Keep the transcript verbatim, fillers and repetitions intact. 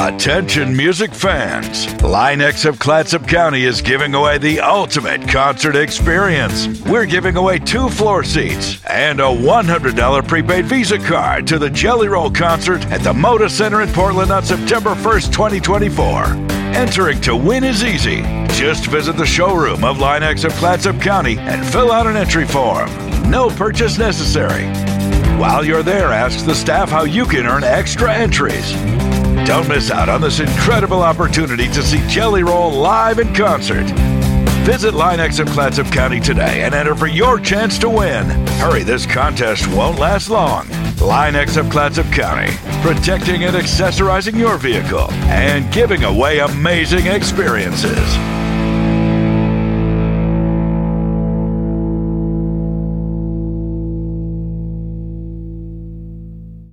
Attention music fans, Line-X of Clatsop County is giving away the ultimate concert experience. We're giving away two floor seats and a one hundred dollars prepaid Visa card to the Jelly Roll concert at the Moda Center in Portland on September first, twenty twenty-four. Entering to win is easy. Just visit the showroom of Line-X of Clatsop County and fill out an entry form. No purchase necessary. While you're there, ask the staff how you can earn extra entries. Don't miss out on this incredible opportunity to see Jelly Roll live in concert. Visit Line-X of Clatsop County today and enter for your chance to win. Hurry, this contest won't last long. Line-X of Clatsop County, protecting and accessorizing your vehicle and giving away amazing experiences.